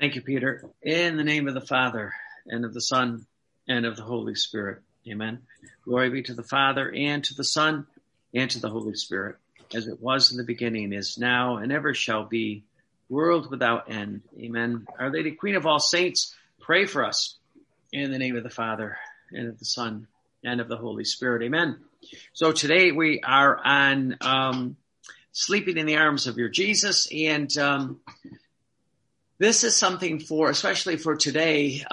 Thank you, Peter. In the name of the Father, and of the Son, and of the Holy Spirit. Amen. Glory be to the Father, and to the Son, and to the Holy Spirit, as it was in the beginning, is now, and ever shall be, world without end. Amen. Our Lady, Queen of all saints, pray for us. In the name of the Father, and of the Son, and of the Holy Spirit. Amen. So today we are on sleeping in the arms of your Jesus, and this is something for, especially for today,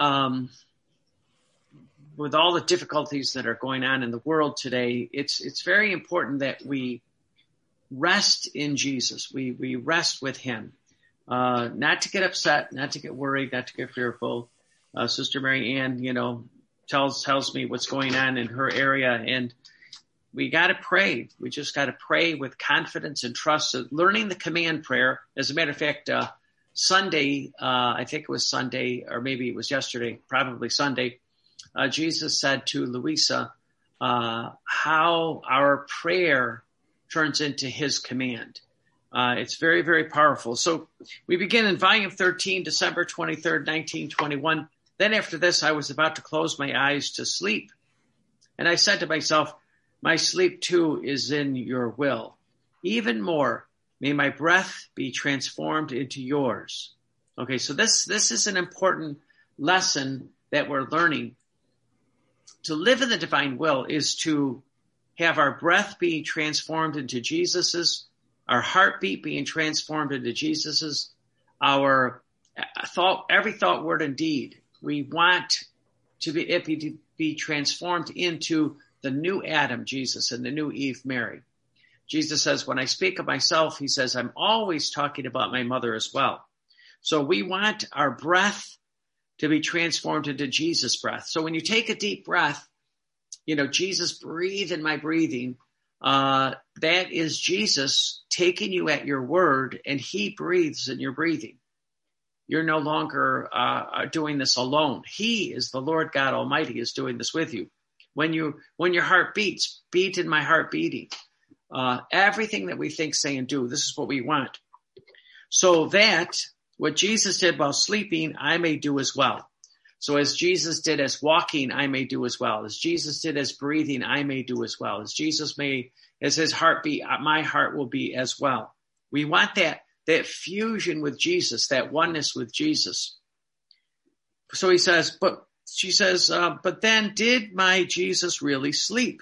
with all the difficulties that are going on in the world today. It's very important that we rest in Jesus. We rest with him, not to get upset, not to get worried, not to get fearful. Sister Mary Ann, tells me what's going on in her area, and we got to pray. We just got to pray with confidence and trust. Learning the command prayer. As a matter of fact, Sunday, I think it was Sunday, or maybe it was yesterday, probably Sunday, Jesus said to Louisa how our prayer turns into his command. It's very, very powerful. So we begin in volume 13, December 23rd, 1921. Then after this, I was about to close my eyes to sleep. And I said to myself, my sleep too is in your will. Even more, may my breath be transformed into yours. Okay, so this is an important lesson that we're learning. To live in the divine will is to have our breath be transformed into Jesus's, our heartbeat being transformed into Jesus's, our thought, every thought, word, and deed. We want to be transformed into the new Adam, Jesus, and the new Eve, Mary. Jesus says, when I speak of myself, he says, I'm always talking about my mother as well. So we want our breath to be transformed into Jesus' breath. So when you take a deep breath, Jesus, breathe in my breathing. That is Jesus taking you at your word, and he breathes in your breathing. You're no longer doing this alone. He is the Lord God Almighty is doing this with you. When your heart beats, beat in my heart beating. Everything that we think, say, and do, this is what we want. So that what Jesus did while sleeping, I may do as well. So as Jesus did as walking, I may do as well. As Jesus did as breathing, I may do as well. As his heart beat, my heart will be as well. We want that fusion with Jesus, that oneness with Jesus. So she says, but then did my Jesus really sleep?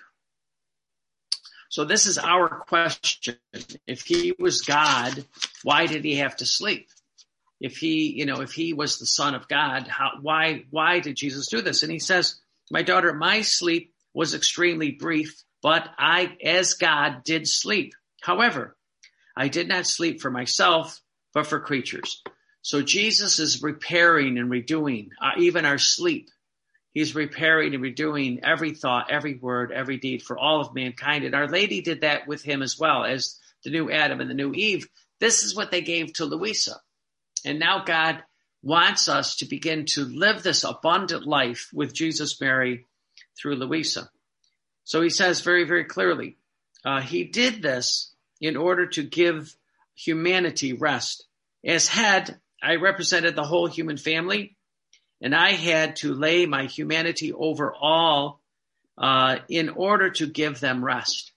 So this is our question. If he was God, why did he have to sleep? If he was the Son of God, why did Jesus do this? And he says, my daughter, my sleep was extremely brief, but I, as God, did sleep. However, I did not sleep for myself, but for creatures. So Jesus is repairing and redoing even our sleep. He's repairing and redoing every thought, every word, every deed for all of mankind. And Our Lady did that with him as well as the new Adam and the new Eve. This is what they gave to Louisa. And now God wants us to begin to live this abundant life with Jesus, Mary, through Louisa. So he says very, very clearly, he did this in order to give humanity rest. As head, I represented the whole human family, and I had to lay my humanity over all in order to give them rest.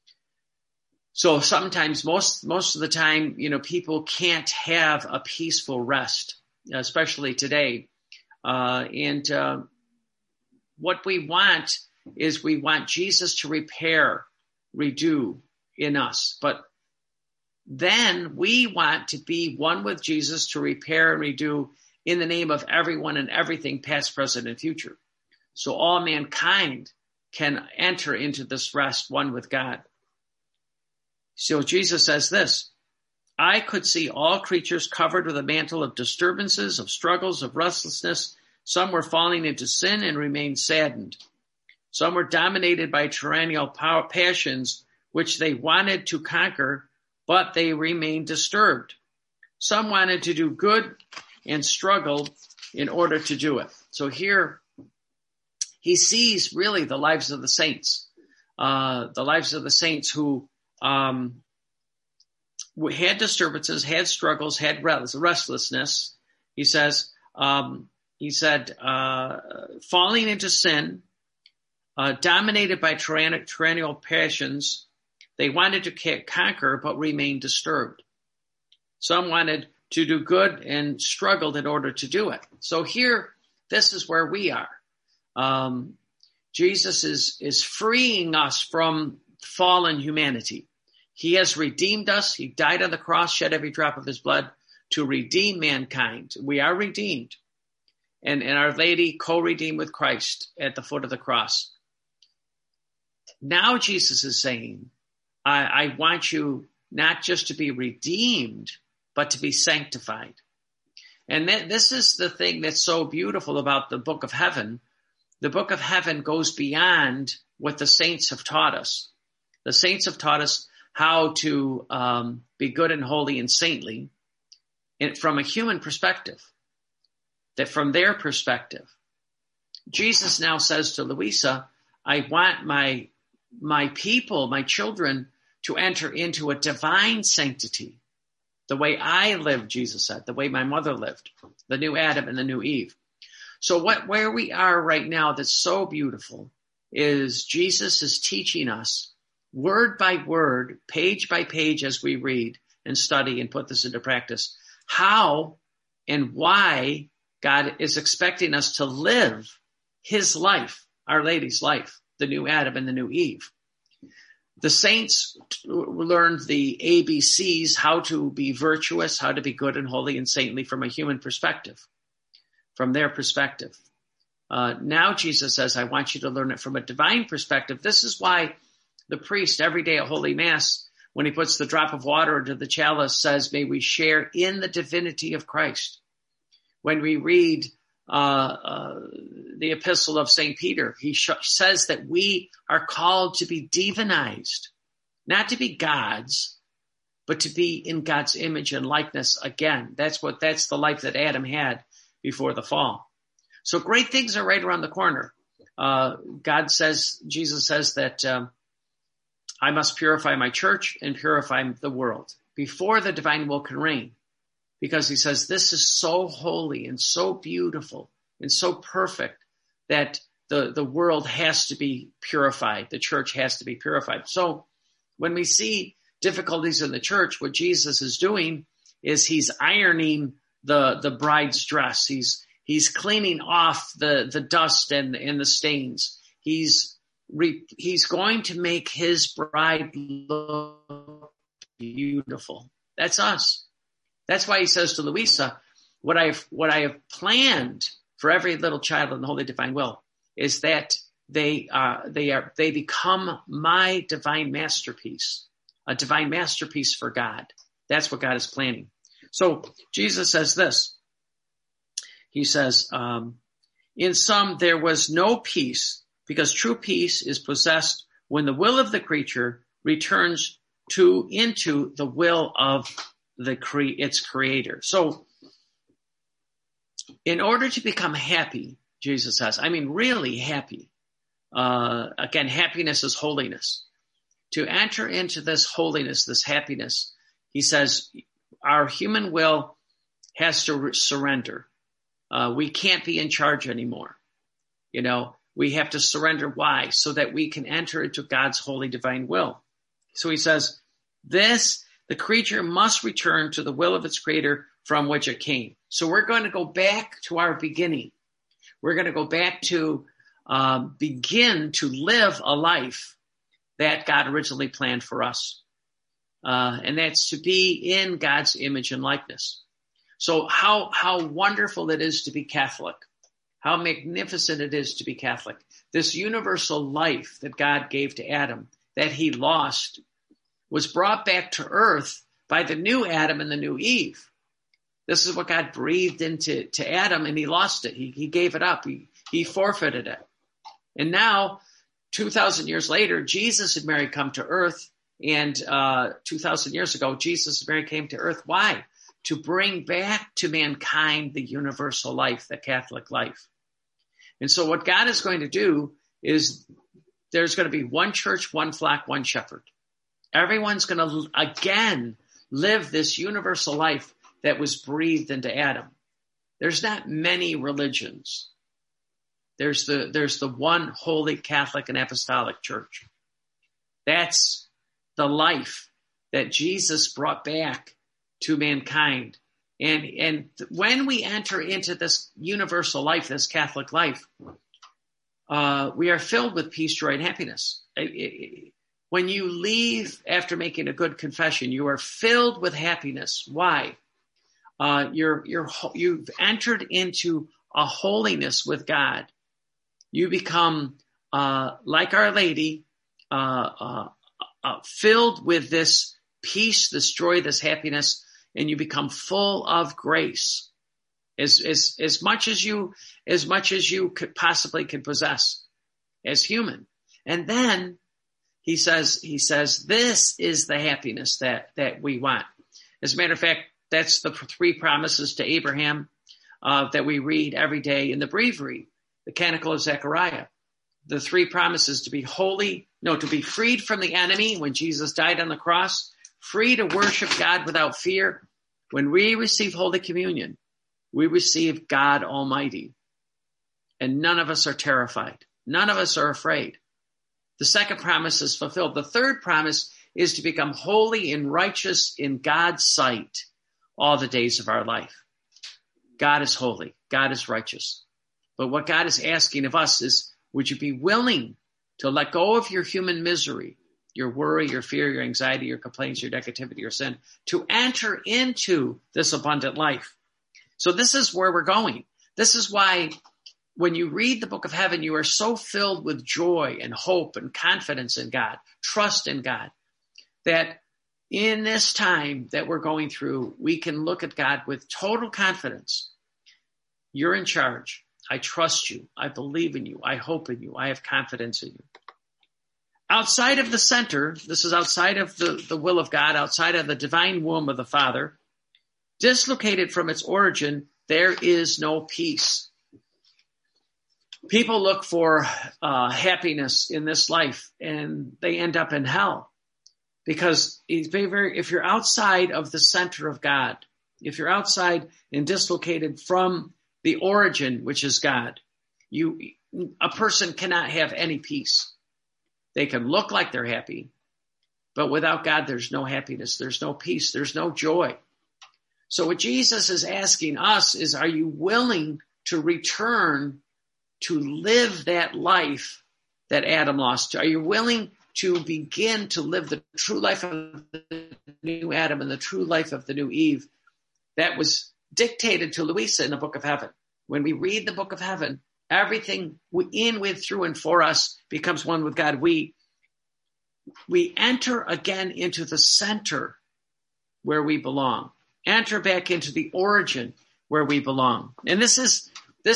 So sometimes, most of the time, people can't have a peaceful rest, especially today. And what we want is we want Jesus to repair, redo in us. But then we want to be one with Jesus to repair and redo in the name of everyone and everything, past, present, and future. So all mankind can enter into this rest, one with God. So Jesus says this, I could see all creatures covered with a mantle of disturbances, of struggles, of restlessness. Some were falling into sin and remained saddened. Some were dominated by tyrannical passions, which they wanted to conquer, but they remained disturbed. Some wanted to do good and struggled in order to do it. So here he sees really the lives of the saints who had disturbances, had struggles, had restlessness, He said, falling into sin, dominated by tyrannical passions, they wanted to conquer but remained disturbed. Some wanted to do good and struggled in order to do it. So here, this is where we are. Jesus is freeing us from fallen humanity. He has redeemed us. He died on the cross, shed every drop of his blood to redeem mankind. We are redeemed. And Our Lady co-redeemed with Christ at the foot of the cross. Now Jesus is saying, I want you not just to be redeemed, but to be sanctified. And this is the thing that's so beautiful about the book of heaven. The book of heaven goes beyond what the saints have taught us. The saints have taught us how to be good and holy and saintly from a human perspective, that from their perspective. Jesus now says to Louisa, I want my people, my children, to enter into a divine sanctity. The way I lived, Jesus said, the way my mother lived, the new Adam and the new Eve. So where we are right now that's so beautiful is Jesus is teaching us word by word, page by page as we read and study and put this into practice, how and why God is expecting us to live his life, Our Lady's life, the new Adam and the new Eve. The saints learned the ABCs, how to be virtuous, how to be good and holy and saintly from a human perspective, from their perspective. Now Jesus says, I want you to learn it from a divine perspective. This is why the priest every day at Holy Mass, when he puts the drop of water into the chalice, says, may we share in the divinity of Christ. When we read the epistle of St. Peter, he says that we are called to be divinized, not to be gods, but to be in God's image and likeness again. That's the life that Adam had before the fall. So great things are right around the corner. Jesus says that I must purify my church and purify the world before the divine will can reign. Because he says this is so holy and so beautiful and so perfect that the world has to be purified. The church has to be purified. So when we see difficulties in the church, what Jesus is doing is he's ironing the bride's dress. He's cleaning off the dust and the stains. He's going to make his bride look beautiful. That's us. That's why he says to Louisa, what I have planned for every little child in the Holy Divine Will is that they become my divine masterpiece, a divine masterpiece for God. That's what God is planning. So Jesus says this. He says, in some there was no peace, because true peace is possessed when the will of the creature returns into the will of its creator. So in order to become happy, Jesus says, I mean really happy, again, happiness is holiness. To enter into this holiness, this happiness, he says our human will has to surrender. We can't be in charge anymore. We have to surrender. Why? So that we can enter into God's holy divine will. So he says the creature must return to the will of its creator from which it came. So we're going to go back to our beginning. We're going to go back to begin to live a life that God originally planned for us. And that's to be in God's image and likeness. So how wonderful it is to be Catholic. How magnificent it is to be Catholic. This universal life that God gave to Adam, that he lost, was brought back to earth by the new Adam and the new Eve. This is what God breathed into Adam, and he lost it. He gave it up. He forfeited it. And now, 2,000 years later, Jesus and Mary come to earth. And 2,000 years ago, Jesus and Mary came to earth. Why? To bring back to mankind the universal life, the Catholic life. And so what God is going to do is there's going to be one church, one flock, one shepherd. Everyone's going to, again, live this universal life that was breathed into Adam. There's not many religions. There's the one holy Catholic and Apostolic Church. That's the life that Jesus brought back to mankind. And when we enter into this universal life, this Catholic life, we are filled with peace, joy, and happiness. When you leave after making a good confession, you are filled with happiness. Why? You've entered into a holiness with God. You become like Our Lady, filled with this peace, this joy, this happiness, and you become full of grace, as much as you could possibly could possess as human. And then he says, this is the happiness that we want. As a matter of fact, that's the 3 promises to Abraham that we read every day in the breviary, the Canticle of Zechariah. The 3 promises to be to be freed from the enemy when Jesus died on the cross, free to worship God without fear. When we receive Holy Communion, we receive God Almighty. And none of us are terrified. None of us are afraid. The 2nd promise is fulfilled. The 3rd promise is to become holy and righteous in God's sight all the days of our life. God is holy. God is righteous. But what God is asking of us is, would you be willing to let go of your human misery, your worry, your fear, your anxiety, your complaints, your negativity, your sin, to enter into this abundant life? So this is where we're going. This is why when you read the book of heaven, you are so filled with joy and hope and confidence in God, trust in God, that in this time that we're going through, we can look at God with total confidence. You're in charge. I trust you. I believe in you. I hope in you. I have confidence in you. Outside of the center, this is outside of the will of God, outside of the divine womb of the Father, dislocated from its origin, there is no peace. People look for happiness in this life, and they end up in hell. Because if you're outside of the center of God, if you're outside and dislocated from the origin, which is God, a person cannot have any peace. They can look like they're happy, but without God, there's no happiness, there's no peace, there's no joy. So what Jesus is asking us is, are you willing to return to live that life that Adam lost? Are you willing to begin to live the true life of the new Adam and the true life of the new Eve that was dictated to Louisa in the book of heaven? When we read the book of heaven, everything in, with, through, and for us becomes one with God. We enter again into the center where we belong. Enter back into the origin where we belong. And this is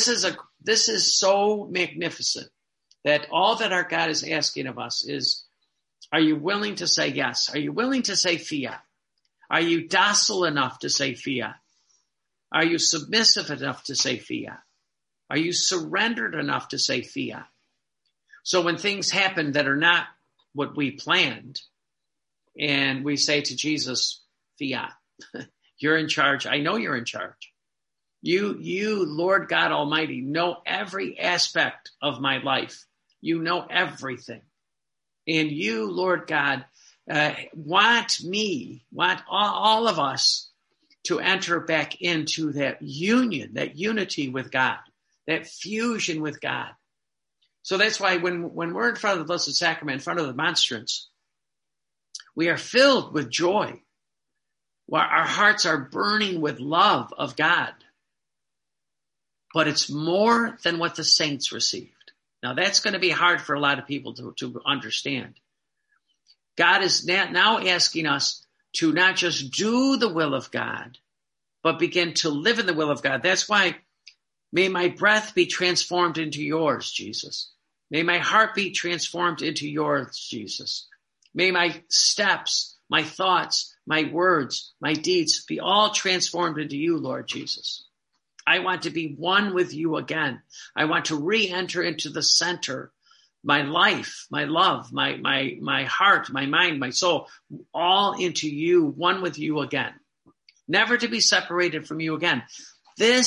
so magnificent that all that our God is asking of us is, are you willing to say yes? Are you willing to say fiat? Are you docile enough to say fiat? Are you submissive enough to say fiat? Are you surrendered enough to say fiat? So when things happen that are not what we planned, and we say to Jesus, fiat, you're in charge. I know you're in charge. You, Lord God Almighty, know every aspect of my life. You know everything. And you, Lord God, want all of us to enter back into that union, that unity with God, that fusion with God. So that's why when we're in front of the Blessed Sacrament, in front of the monstrance, we are filled with joy. Our hearts are burning with love of God. But it's more than what the saints received. Now that's going to be hard for a lot of people to understand. God is now asking us to not just do the will of God, but begin to live in the will of God. That's why, may my breath be transformed into yours, Jesus. May my heart be transformed into yours, Jesus. May my steps, my thoughts, my words, my deeds be all transformed into you, Lord Jesus. I want to be one with you again. I want to re-enter into the center, my life, my love, my heart, my mind, my soul, all into you, one with you again. Never to be separated from you again. This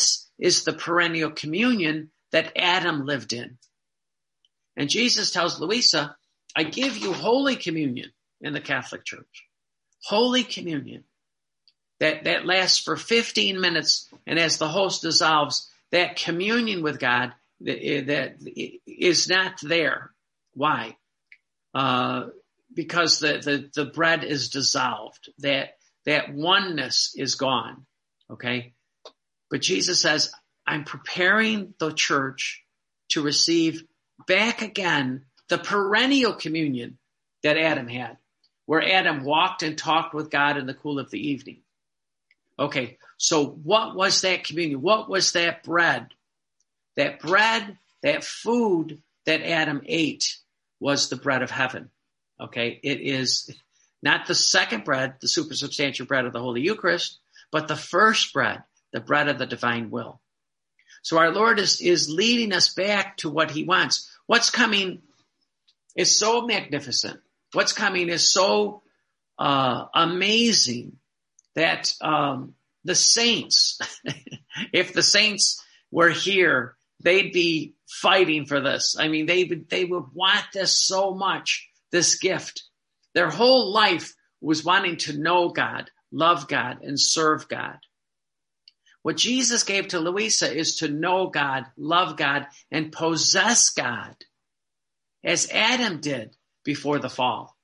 is the perennial communion that Adam lived in. And Jesus tells Louisa, I give you Holy Communion in the Catholic Church. Holy Communion. That lasts for 15 minutes, and as the host dissolves, that communion with God that is not there. Why? Because the bread is dissolved. That oneness is gone. Okay? But Jesus says, I'm preparing the church to receive back again the perennial communion that Adam had, where Adam walked and talked with God in the cool of the evening. Okay, so what was that communion? What was that bread? That bread, that food that Adam ate was the bread of heaven. Okay, it is not the second bread, the supersubstantial bread of the Holy Eucharist, but the first bread, the bread of the divine will. So our Lord is leading us back to what he wants. What's coming is so magnificent. What's coming is so amazing that the saints, if the saints were here, they'd be fighting for this. I mean, they would want this so much, this gift. Their whole life was wanting to know God, love God, and serve God. What Jesus gave to Louisa is to know God, love God, and possess God, as Adam did before the fall.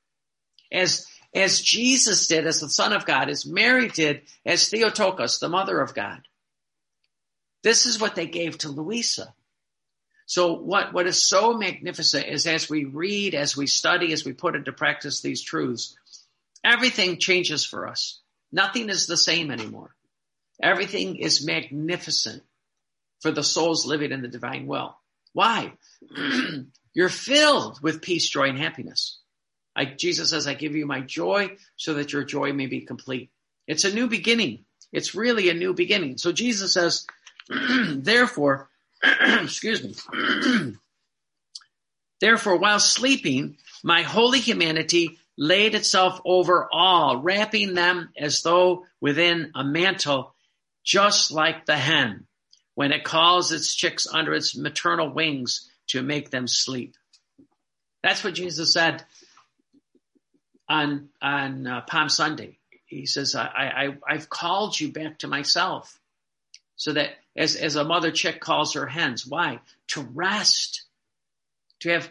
As Jesus did, as the Son of God, as Mary did, as Theotokos, the Mother of God. This is what they gave to Louisa. So what is so magnificent is as we read, as we study, as we put into practice these truths, everything changes for us. Nothing is the same anymore. Everything is magnificent for the souls living in the divine will. Why? You're filled with peace, joy, and happiness. Jesus says, I give you my joy so that your joy may be complete. It's a new beginning. It's really a new beginning. So Jesus says, therefore, excuse me, therefore, while sleeping, my holy humanity laid itself over all, wrapping them as though within a mantle, just like the hen, when it calls its chicks under its maternal wings to make them sleep. That's what Jesus said on Palm Sunday. He says, I've called you back to myself, so that as a mother chick calls her hens. Why? To rest, to have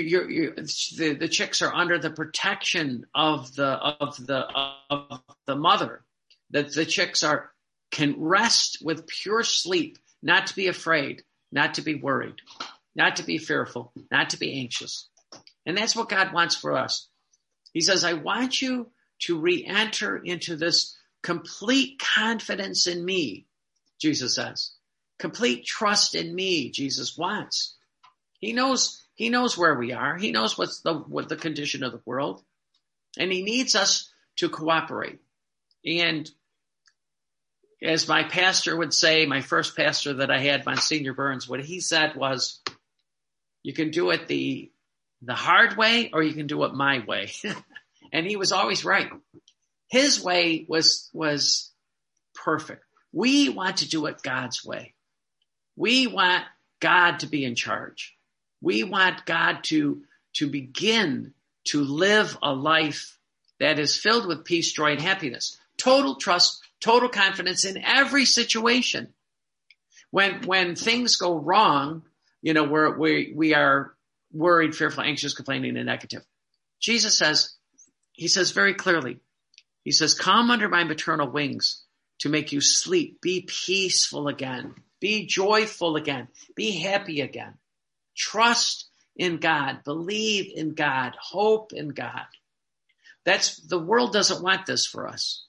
the chicks are under the protection of the mother. That the chicks can rest with pure sleep, not to be afraid, not to be worried, not to be fearful, not to be anxious. And that's what God wants for us. He says, I want you to re-enter into this complete confidence in me, Jesus says. Complete trust in me, Jesus wants. He knows where we are. He knows what the condition of the world. And he needs us to cooperate. And as my pastor would say, my first pastor that I had, Monsignor Burns, what he said was, you can do it the hard way, or you can do it my way. And he was always right. His way was perfect. We want to do it God's way. We want God to be in charge. We want God to begin to live a life that is filled with peace, joy, and happiness. Total trust, total confidence in every situation. When things go wrong, we are worried, fearful, anxious, complaining, and negative. Jesus says, he says very clearly, he says, come under my maternal wings to make you sleep. Be peaceful again. Be joyful again. Be happy again. Trust in God. Believe in God. Hope in God. The world doesn't want this for us.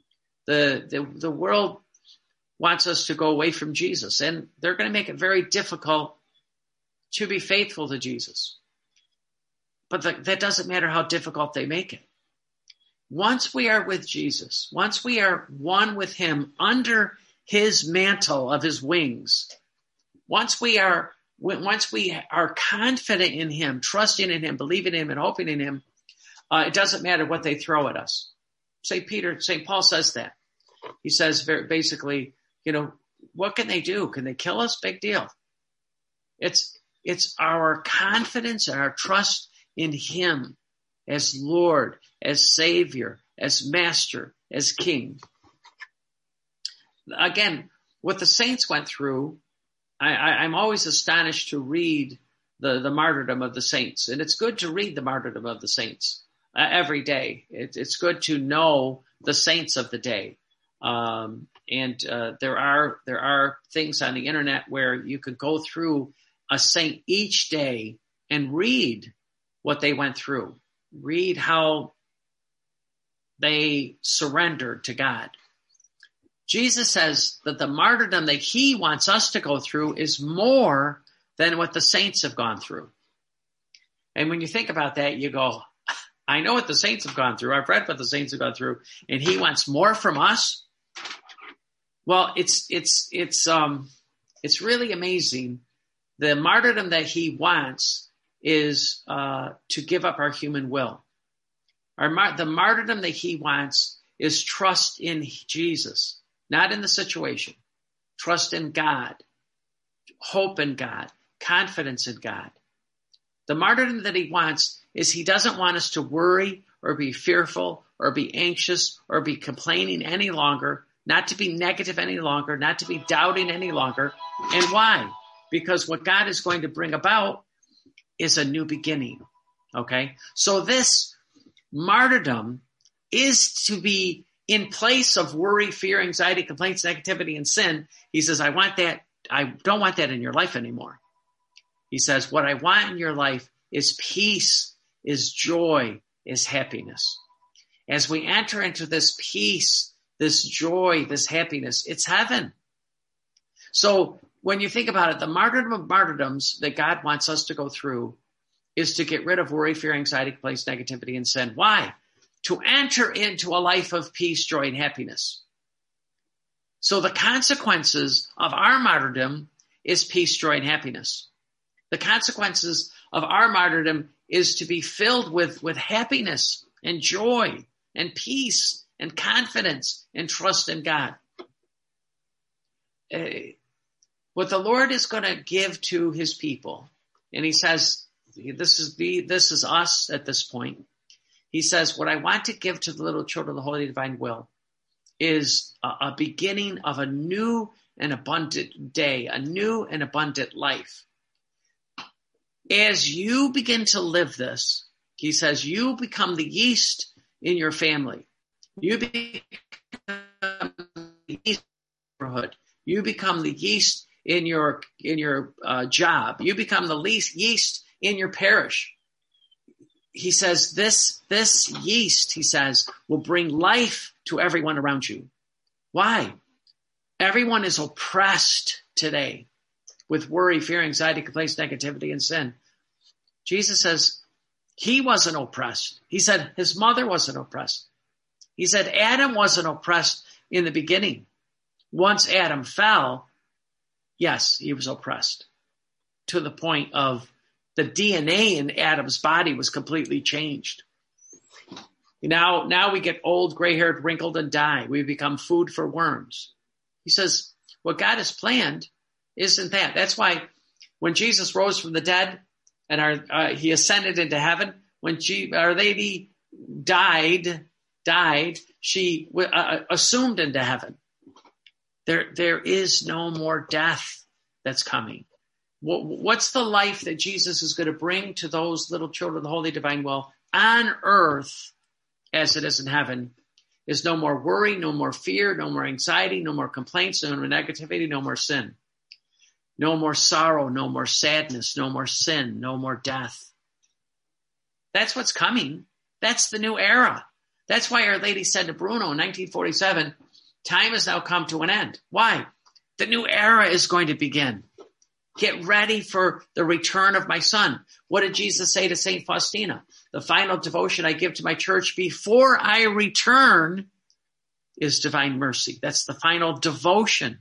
The world wants us to go away from Jesus, and they're going to make it very difficult to be faithful to Jesus. But that doesn't matter how difficult they make it. Once we are with Jesus, once we are one with him under his mantle of his wings, once we are confident in him, trusting in him, believing in him, and hoping in him, it doesn't matter what they throw at us. St. Paul says that. He says basically, what can they do? Can they kill us? Big deal. It's our confidence and our trust in him as Lord, as Savior, as Master, as King. Again, what the saints went through, I'm always astonished to read the martyrdom of the saints. And it's good to read the martyrdom of the saints every day. It's good to know the saints of the day. There are things on the internet where you could go through a saint each day and read what they went through. Read how they surrendered to God. Jesus says that the martyrdom that he wants us to go through is more than what the saints have gone through. And when you think about that, you go, I know what the saints have gone through. I've read what the saints have gone through, and he wants more from us. Well, it's really amazing. The martyrdom that he wants is to give up our human will. The martyrdom that he wants is trust in Jesus, not in the situation. Trust in God, hope in God, confidence in God. The martyrdom that he wants is he doesn't want us to worry or be fearful or be anxious or be complaining any longer, not to be negative any longer, not to be doubting any longer. And why? Because what God is going to bring about is a new beginning. Okay? So this martyrdom is to be in place of worry, fear, anxiety, complaints, negativity, and sin. He says, I want that. I don't want that in your life anymore. He says, what I want in your life is peace, is joy, is happiness. As we enter into this peace, this joy, this happiness, it's heaven. So when you think about it, the martyrdom of martyrdoms that God wants us to go through is to get rid of worry, fear, anxiety, complaints, negativity, and sin. Why? To enter into a life of peace, joy, and happiness. So the consequences of our martyrdom is peace, joy, and happiness. The consequences of our martyrdom is to be filled with happiness and joy and peace and confidence and trust in God. What the Lord is going to give to his people, and he says, this is us at this point. He says, what I want to give to the little children of the Holy Divine Will is a beginning of a new and abundant day, a new and abundant life. As you begin to live this, he says, you become the yeast in your family. You become the yeast in your neighborhood. You become the yeast in your job. You become the yeast in your parish. He says, this yeast, he says, will bring life to everyone around you. Why? Everyone is oppressed today with worry, fear, anxiety, complaints, negativity, and sin. Jesus says he wasn't oppressed. He said his mother wasn't oppressed. He said Adam wasn't oppressed in the beginning. Once Adam fell, yes, he was oppressed to the point of the DNA in Adam's body was completely changed. Now we get old, gray-haired, wrinkled, and die. We become food for worms. He says, what God has planned isn't that. That's why when Jesus rose from the dead and he ascended into heaven, when Our Lady died, she assumed into heaven. There is no more death that's coming. What's the life that Jesus is going to bring to those little children of the Holy Divine Will on earth as it is in heaven? Is no more worry, no more fear, no more anxiety, no more complaints, no more negativity, no more sin. No more sorrow, no more sadness, no more sin, no more death. That's what's coming. That's the new era. That's why Our Lady said to Bruno in 1947, time has now come to an end. Why? The new era is going to begin. Get ready for the return of my son. What did Jesus say to St. Faustina? The final devotion I give to my church before I return is divine mercy. That's the final devotion.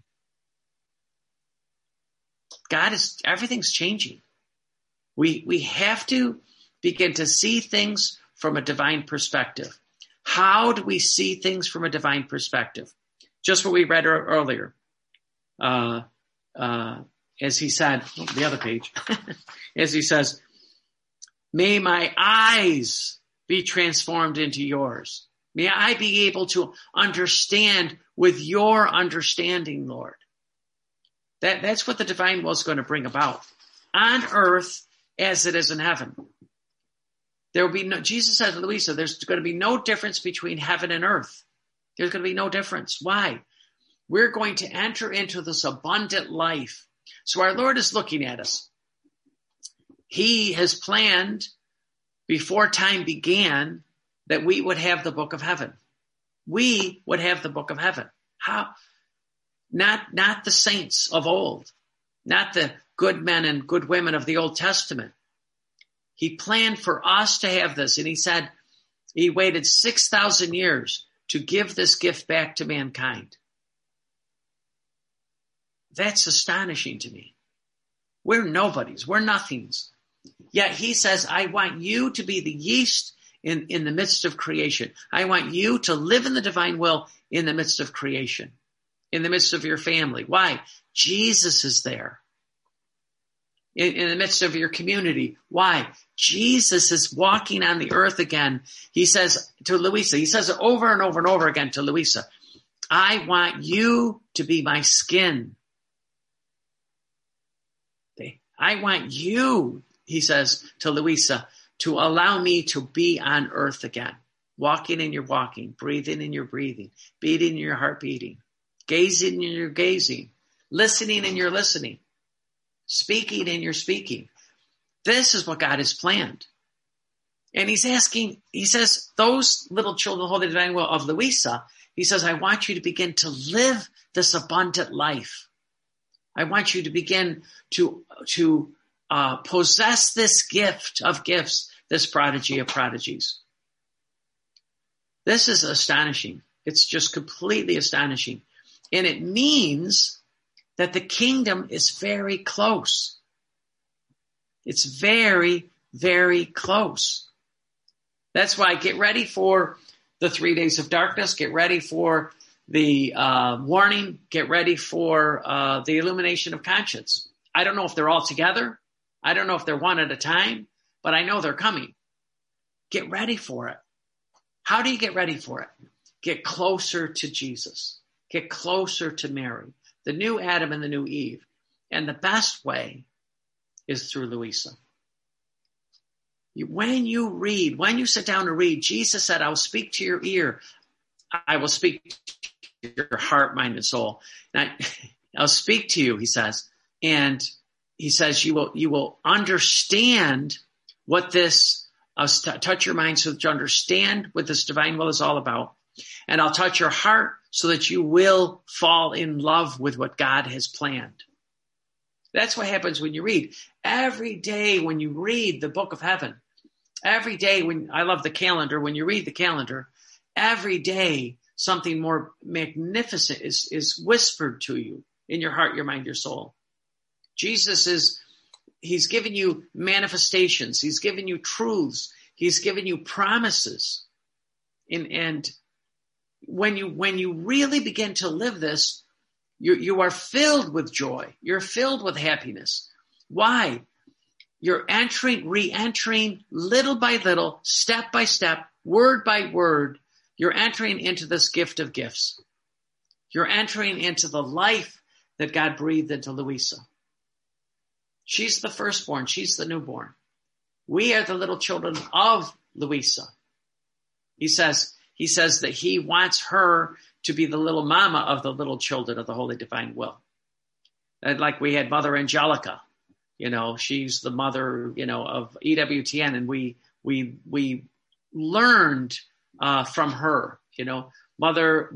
Everything's changing. We have to begin to see things from a divine perspective. How do we see things from a divine perspective? Just what we read earlier. as he said, the other page, as he says, may my eyes be transformed into yours. May I be able to understand with your understanding, Lord. That's what the divine will is going to bring about on earth as it is in heaven. There will be no, Jesus said to Louisa, there's going to be no difference between heaven and earth. There's going to be no difference. Why? We're going to enter into this abundant life. So our Lord is looking at us. He has planned before time began that we would have the book of heaven. We would have the book of heaven. How? Not the saints of old, not the good men and good women of the Old Testament. He planned for us to have this. And he said he waited 6,000 years to give this gift back to mankind. That's astonishing to me. We're nobodies. We're nothings. Yet he says, I want you to be the yeast in the midst of creation. I want you to live in the divine will in the midst of creation, in the midst of your family. Why? Jesus is there. In the midst of your community. Why? Jesus is walking on the earth again. He says to Louisa, he says it over and over and over again to Louisa, I want you to be my skin. I want you, he says to Louisa, to allow me to be on earth again. Walking in your walking, breathing in your breathing, beating in your heart beating, gazing in your gazing, listening in your listening, speaking in your speaking. This is what God has planned. And he's asking, he says, those little children, the Holy Divine Will of Louisa, he says, I want you to begin to live this abundant life. I want you to begin to possess this gift of gifts, this prodigy of prodigies. This is astonishing. It's just completely astonishing. And it means that the kingdom is very close. It's very, very close. That's why get ready for the 3 days of darkness. Get ready for the warning. Get ready for the illumination of conscience. I don't know if they're all together. I don't know if they're one at a time, but I know they're coming. Get ready for it. How do you get ready for it? Get closer to Jesus. Get closer to Mary, the new Adam and the new Eve. And the best way is through Louisa. When you read, when you sit down to read, Jesus said, I will speak to your ear. I will speak to your heart, mind, and soul. And I'll speak to you, he says. And he says, you will understand what this, touch your mind so that you understand what this divine will is all about. And I'll touch your heart so that you will fall in love with what God has planned. That's what happens when you read. Every day when you read the book of heaven, every day when, I love the calendar, when you read the calendar, every day something more magnificent is whispered to you in your heart, your mind, your soul. Jesus he's given you manifestations. He's given you truths. He's given you promises. And when you really begin to live this, you are filled with joy. You're filled with happiness. Why? You're re-entering little by little, step by step, word by word. You're entering into this gift of gifts. You're entering into the life that God breathed into Louisa. She's the firstborn. She's the newborn. We are the little children of Louisa. He says that he wants her to be the little mama of the little children of the Holy Divine Will. And like we had Mother Angelica, she's the mother, of EWTN, and we learned from her, Mother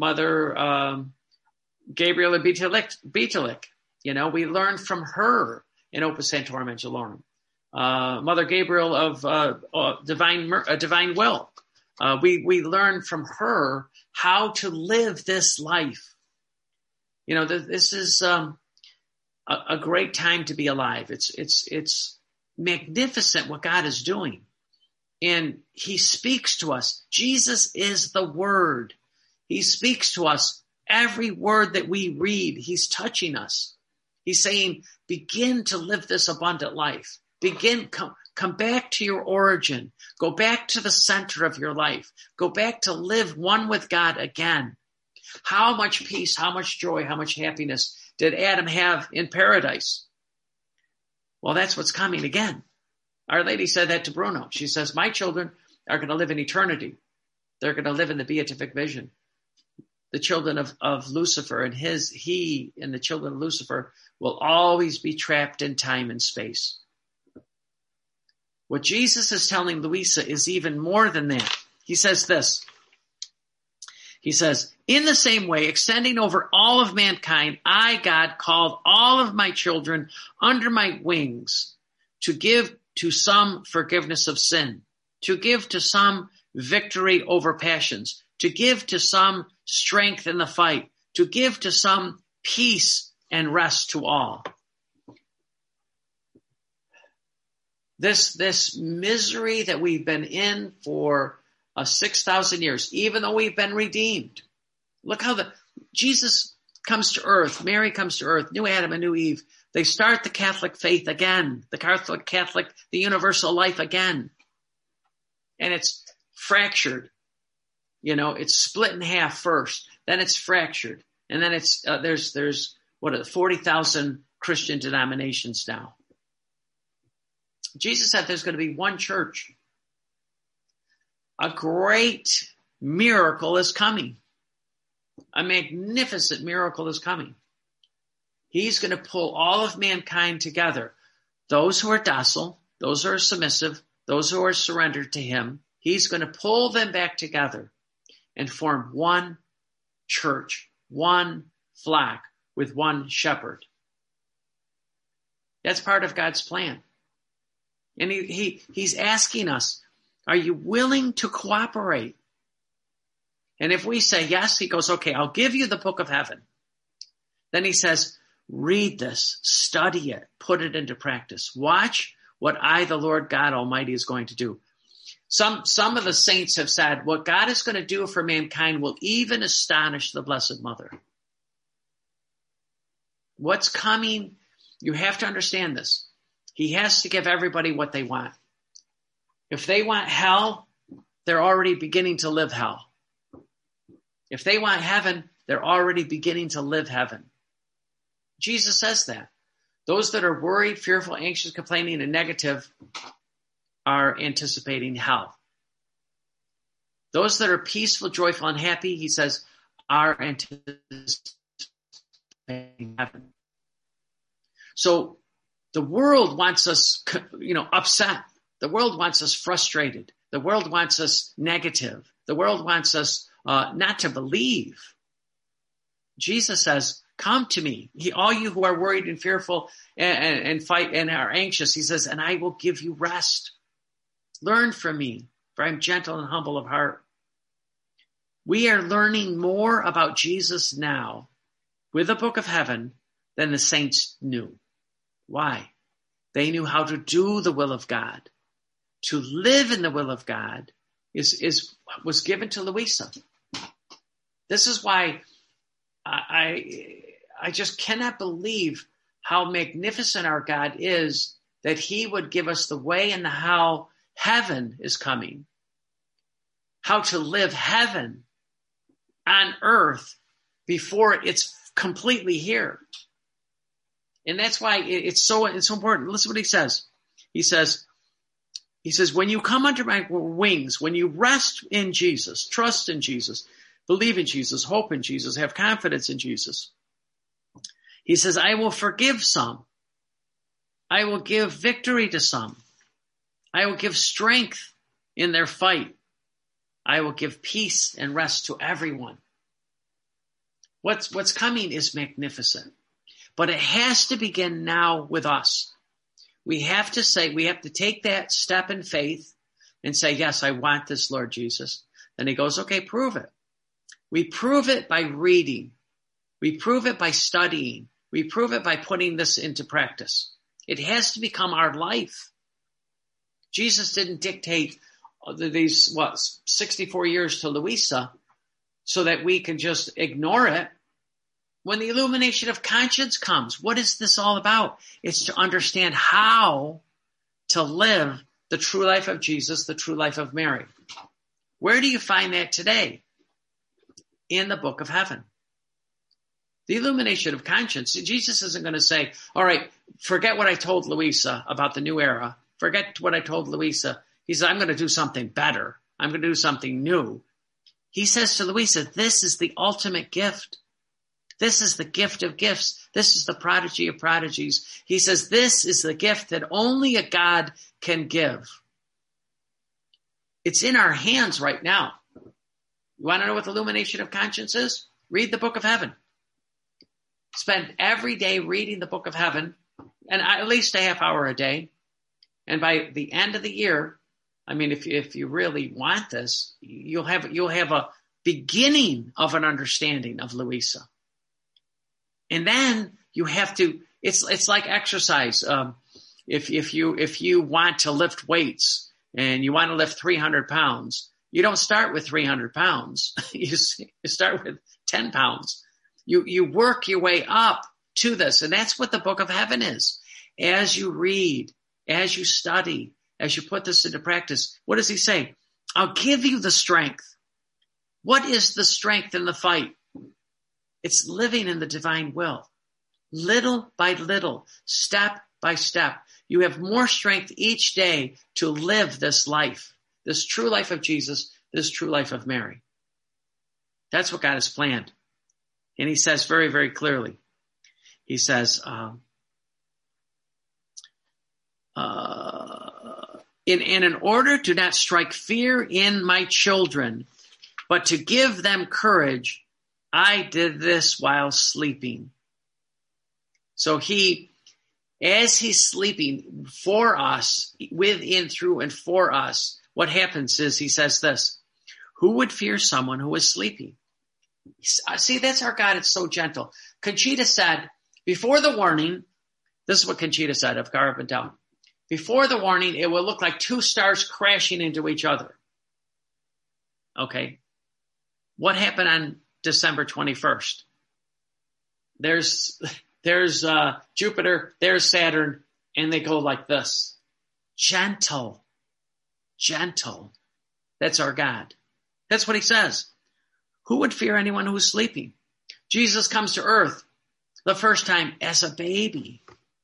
Gabriel and Beetalik, we learned from her in Opus Sanctorum Angelorum. Mother Gabriel of Divine Will. We learned from her how to live this life. This is a great time to be alive. It's magnificent what God is doing. And he speaks to us. Jesus is the Word. He speaks to us Every word that we read, he's touching us. He's saying, begin to live this abundant life. Come back to your origin. Go back to the center of your life. Go back to live one with God again. How much peace, how much joy, how much happiness did Adam have in paradise? Well, that's what's coming again. Our Lady said that to Bruno. She says, my children are going to live in eternity. They're going to live in the beatific vision. The children of Lucifer and he and the children of Lucifer will always be trapped in time and space. What Jesus is telling Louisa is even more than that. He says this. He says, in the same way, extending over all of mankind, I, God, called all of my children under my wings to give to some forgiveness of sin, to give to some victory over passions, to give to some strength in the fight, to give to some peace and rest to all. This misery that we've been in for 6,000 years, even though we've been redeemed. Look how Jesus comes to earth, Mary comes to earth, new Adam and new Eve. They start the Catholic faith again, the Catholic, the universal life again. And it's fractured. It's split in half first, then it's fractured. And then it's, there's 40,000 Christian denominations now. Jesus said there's going to be one church. A great miracle is coming. A magnificent miracle is coming. He's going to pull all of mankind together. Those who are docile, those who are submissive, those who are surrendered to him, he's going to pull them back together and form one church, one flock with one shepherd. That's part of God's plan. And he's asking us, are you willing to cooperate? And if we say yes, he goes, okay, I'll give you the book of heaven. Then he says, read this, study it, put it into practice. Watch what I, the Lord God Almighty, is going to do. Some of the saints have said, what God is going to do for mankind will even astonish the Blessed Mother. What's coming, you have to understand this. He has to give everybody what they want. If they want hell, they're already beginning to live hell. If they want heaven, they're already beginning to live heaven. Jesus says that. Those that are worried, fearful, anxious, complaining, and negative are anticipating hell. Those that are peaceful, joyful, and happy, he says, are anticipating heaven. So the world wants us, upset. The world wants us frustrated. The world wants us negative. The world wants us not to believe. Jesus says, come to me, all you who are worried and fearful and fight and are anxious. He says, and I will give you rest. Learn from me, for I'm gentle and humble of heart. We are learning more about Jesus now with the book of heaven than the saints knew. Why? They knew how to do the will of God. To live in the will of God was given to Louisa. This is why I just cannot believe how magnificent our God is, that he would give us the way and how heaven is coming. How to live heaven on earth before it's completely here. And that's why it's so important. Listen what he says. He says, when you come under my wings, when you rest in Jesus, trust in Jesus, believe in Jesus, hope in Jesus, have confidence in Jesus, he says, I will forgive some. I will give victory to some. I will give strength in their fight. I will give peace and rest to everyone. What's coming is magnificent. But it has to begin now with us. We have to take that step in faith and say, yes, I want this, Lord Jesus. Then he goes, okay, prove it. We prove it by reading. We prove it by studying. We prove it by putting this into practice. It has to become our life. Jesus didn't dictate these, 64 years to Louisa. so that we can just ignore it. When the illumination of conscience comes, what is this all about? It's to understand how to live the true life of Jesus, the true life of Mary. Where do you find that today? In the book of heaven. The illumination of conscience. Jesus isn't going to say, all right, forget what I told Louisa about the new era. Forget what I told Louisa. He said, I'm going to do something better. I'm going to do something new. He says to Louisa, this is the ultimate gift. This is the gift of gifts. This is the prodigy of prodigies. He says, this is the gift that only a God can give. It's in our hands right now. You want to know what the illumination of conscience is? Read the book of heaven. Spend every day reading the book of heaven, and at least a half hour a day. And by the end of the year, I mean, if you really want this, you'll have a beginning of an understanding of Louisa. And then you have to, it's like exercise. If you want to lift weights and you want to lift 300 pounds, you don't start with 300 pounds. You start with 10 pounds. You work your way up to this. And that's what the book of heaven is. As you read, as you study, as you put this into practice, what does he say? I'll give you the strength. What is the strength in the fight? It's living in the divine will. Little by little, step by step. You have more strength each day to live this life, this true life of Jesus, this true life of Mary. That's what God has planned. And he says very, very clearly, he says, in order to not strike fear in my children, but to give them courage, I did this while sleeping. So as he's sleeping for us, within, through, and for us, what happens is he says this, who would fear someone who is sleeping? See, that's our God. It's so gentle. Conchita said, before the warning, this is what Conchita said of Gar Up and Down. Before the warning, it will look like two stars crashing into each other. Okay. What happened on December 21st? There's Jupiter, there's Saturn, and they go like this. Gentle. That's our God. That's what he says. Who would fear anyone who's sleeping? Jesus comes to earth the first time as a baby.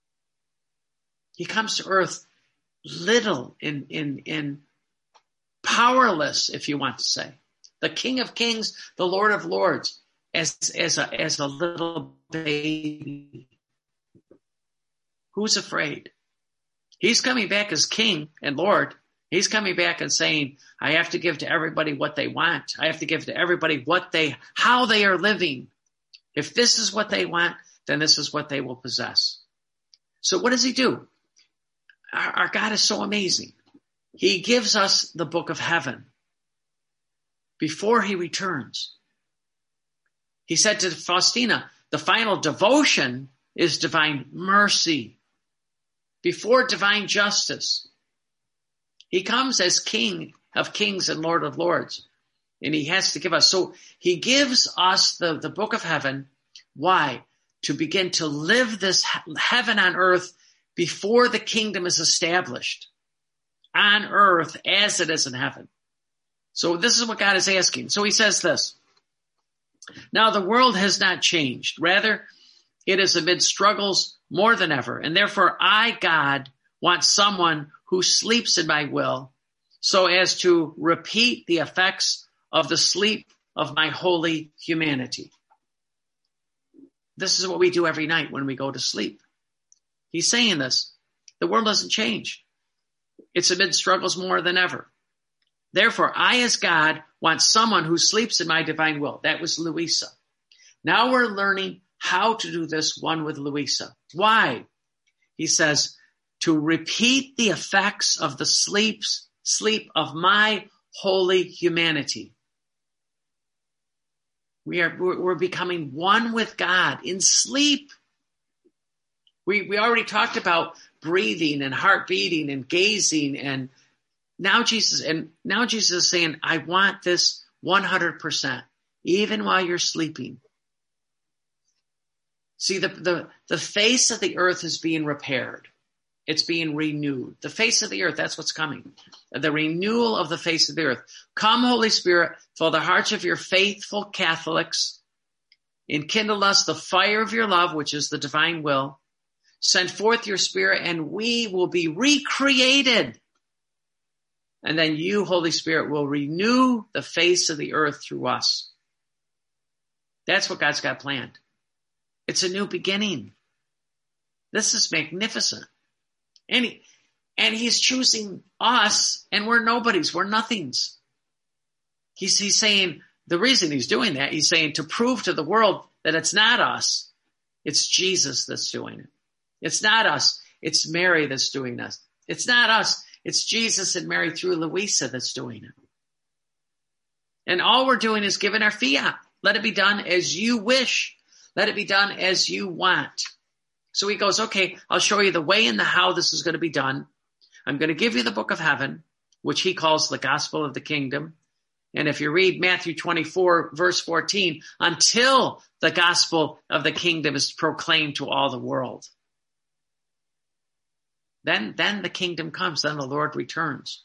He comes to earth little in powerless, if you want to say. The King of Kings, the Lord of Lords, as a little baby. Who's afraid? He's coming back as King and Lord. He's coming back and saying, I have to give to everybody what they want. I have to give to everybody how they are living. If this is what they want, then this is what they will possess. So what does he do? Our God is so amazing. He gives us the book of heaven before he returns. He said to Faustina, the final devotion is divine mercy before divine justice. He comes as King of Kings and Lord of Lords, and he has to give us. So he gives us the book of heaven. Why? To begin to live this heaven on earth before the kingdom is established on earth as it is in heaven. So this is what God is asking. So he says this. Now the world has not changed. Rather, it is amid struggles more than ever. And therefore I, God, want someone who sleeps in my will so as to repeat the effects of the sleep of my holy humanity. This is what we do every night when we go to sleep. He's saying this. The world doesn't change. It's amid struggles more than ever. Therefore, I as God want someone who sleeps in my divine will. That was Louisa. Now we're learning how to do this one with Louisa. Why? He says, to repeat the effects of the sleep of my holy humanity. We're becoming one with God in sleep. We already talked about breathing and heart beating and gazing, and now Jesus is saying, I want this 100%. even while you're sleeping. See, the face of the earth is being repaired. It's being renewed. The face of the earth, that's what's coming. The renewal of the face of the earth. Come, Holy Spirit, fill the hearts of your faithful Catholics. Enkindle us the fire of your love, which is the divine will. Send forth your Spirit, and we will be recreated. And then you, Holy Spirit, will renew the face of the earth through us. That's what God's got planned. It's a new beginning. This is magnificent. And he's choosing us, and we're nobodies. We're nothings. He's saying, the reason he's doing that, he's saying to prove to the world that it's not us. It's Jesus that's doing it. It's not us. It's Mary that's doing this. It's not us. It's Jesus and Mary through Louisa that's doing it. And all we're doing is giving our fiat. Let it be done as you wish. Let it be done as you want. So he goes, okay, I'll show you the way and the how this is going to be done. I'm going to give you the book of heaven, which he calls the gospel of the kingdom. And if you read Matthew 24, verse 14, until the gospel of the kingdom is proclaimed to all the world. Then the kingdom comes, then the Lord returns.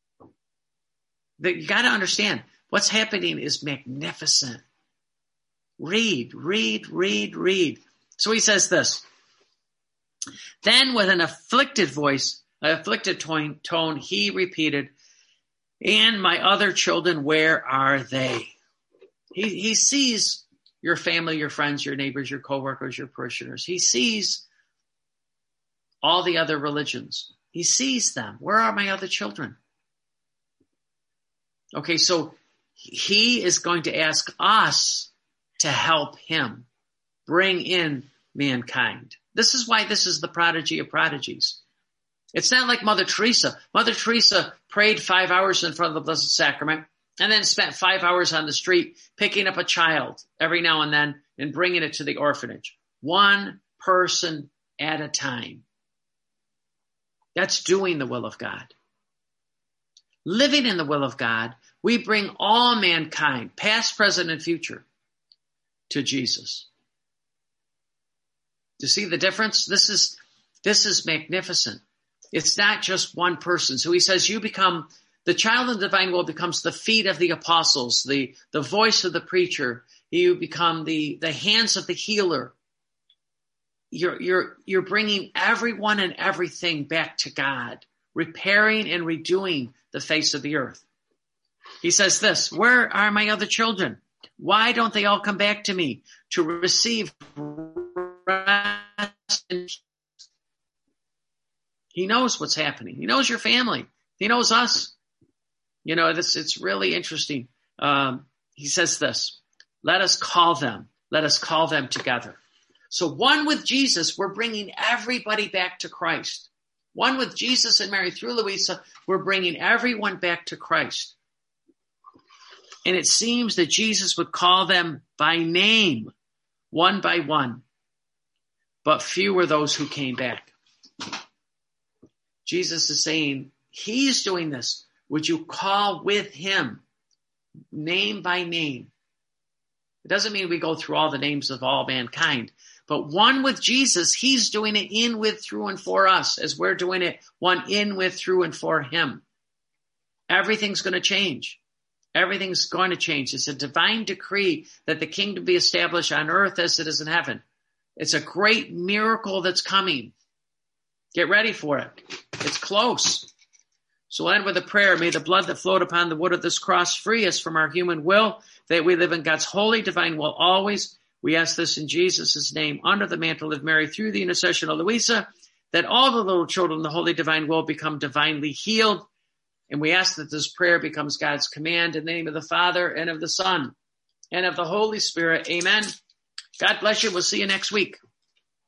You got to understand, what's happening is magnificent. Read. So he says this. Then with an afflicted voice, an afflicted tone, he repeated, and my other children, where are they? He sees your family, your friends, your neighbors, your coworkers, your parishioners. He sees all the other religions. He sees them. Where are my other children? Okay, so he is going to ask us to help him bring in mankind. This is why this is the prodigy of prodigies. It's not like Mother Teresa. Mother Teresa prayed 5 hours in front of the Blessed Sacrament and then spent 5 hours on the street picking up a child every now and then and bringing it to the orphanage. One person at a time. That's doing the will of God. Living in the will of God, we bring all mankind, past, present, and future, to Jesus. Do you see the difference? This is magnificent. It's not just one person. So he says, you become, the child of the divine will becomes the feet of the apostles, the voice of the preacher. You become the hands of the healer. You're bringing everyone and everything back to God, repairing and redoing the face of the earth. He says this, where are my other children? Why don't they all come back to me to receive rest? He knows what's happening. He knows your family. He knows us. You know, it's really interesting. He says this, let us call them together. So one with Jesus, we're bringing everybody back to Christ. One with Jesus and Mary through Louisa, we're bringing everyone back to Christ. And it seems that Jesus would call them by name, one by one. But few were those who came back. Jesus is saying, he's doing this. Would you call with him, name by name? It doesn't mean we go through all the names of all mankind. But one with Jesus, he's doing it in, with, through, and for us, as we're doing it one in, with, through, and for him. Everything's going to change. Everything's going to change. It's a divine decree that the kingdom be established on earth as it is in heaven. It's a great miracle that's coming. Get ready for it. It's close. So we'll end with a prayer. May the blood that flowed upon the wood of this cross free us from our human will, that we live in God's holy divine will always. We ask this in Jesus' name, under the mantle of Mary, through the intercession of Louisa, that all the little children in the holy divine will become divinely healed. And we ask that this prayer becomes God's command in the name of the Father and of the Son and of the Holy Spirit. Amen. God bless you. We'll see you next week.